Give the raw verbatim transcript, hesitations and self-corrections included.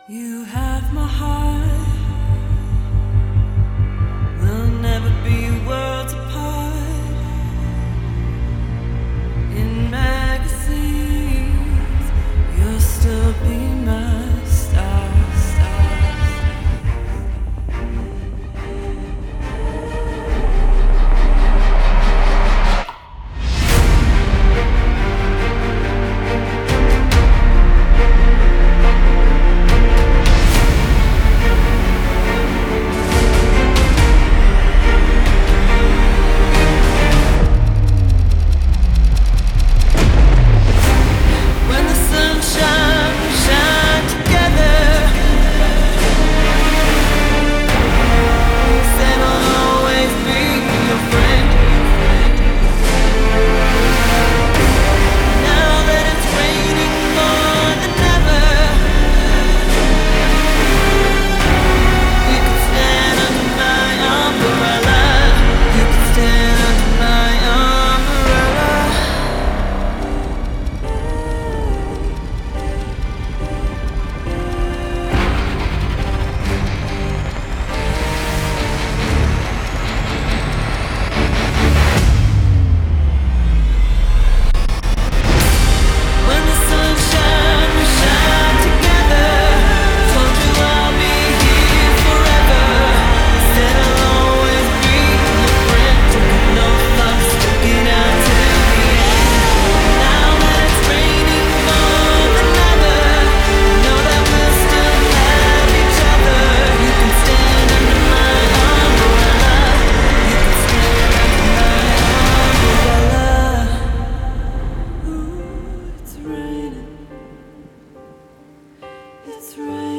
You have my heart, we'll never be worlds apart. In magazines, you'll still be my star. When the sunshine we shine together, said I'll always be your friend. Now that it's raining more than ever, you can stand under my umbrella. You can stand under my umbrella. When the sunshine we shine together, told you I'll be here forever. Said I'll always be your friend. Took no love, stuck it out till the end. Now that it's raining more than ever, know that we'll still have each other. You can stand under my umbrella. You can stand under my umbrella. Ooh, it's raining. It's raining.